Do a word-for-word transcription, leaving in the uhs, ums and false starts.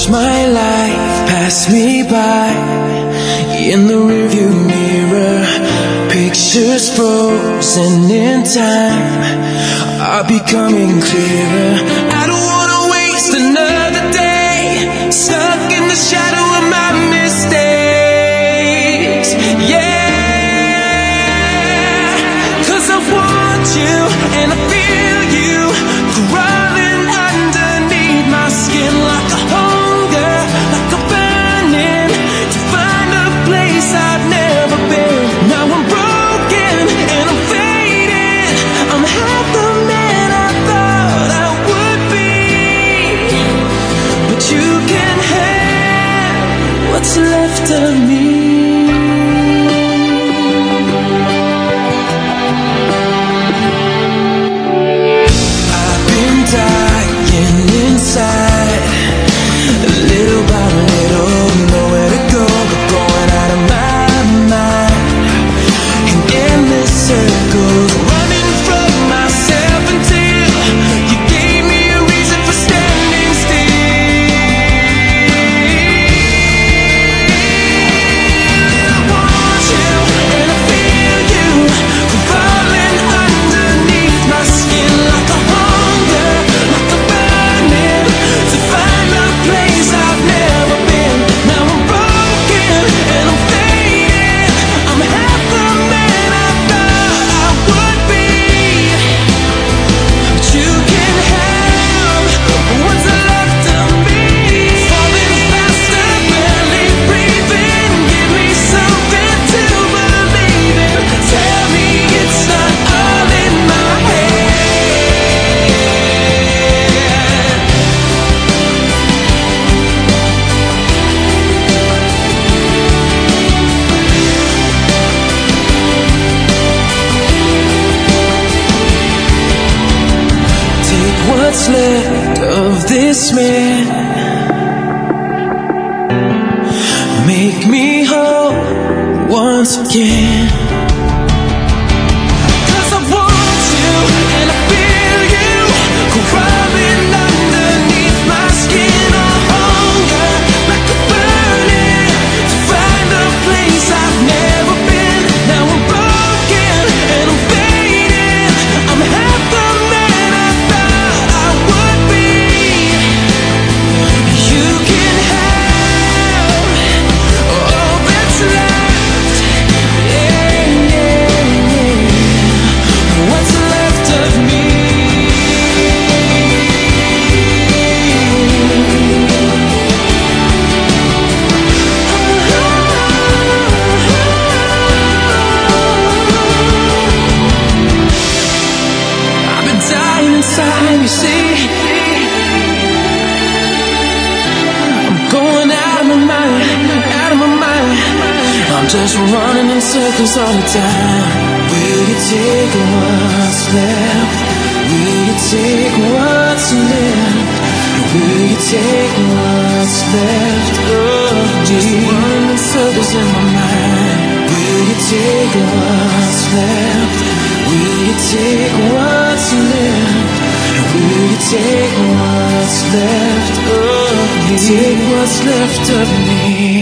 Watch my life pass me by in the rearview mirror. Pictures frozen in time are becoming clearer. I don't wanna waste another day stuck in the shadow of my mistakes. Yeah, 'cause I want you and I feel you crawling underneath my skin like a hunger, like a burning to find a place I've never been. Now I'm broken and I'm fading. I'm half the man I thought I would be, but you can have what's left of me. I've been dying inside, little by little, nowhere to go but going out of my mind. And endless circles, running from myself until you gave me a reason for standing still. I want you and I feel you crawling underneath my skin like a hunger, like a burning to find a place I've never been. Now I'm broken and I'm fading. I'm half the man I thought I would be, but you can have what's left of me. Falling faster, barely breathing. Give me something to believe in. Tell me it's not all in my head. Take what's left of this man, make me whole once again. 'Cause I want you and I feel you crawling underneath my skin. A hunger like a burning to find a place I've never been. Now I'm broken and I'm fading. I'm half the man I thought I would be. You can have all that's left. Yeah, yeah, yeah. What's left of me? I've been dying inside, you see. I'm going out of my mind, out of my mind. I'm just running in circles all the time. Will you take what's left? Will you take what's left? Will you take what's left of me? Just running in circles in my mind. Will you take what's left? Will you take what's left? Will you take what's left of me? Take what's left of me.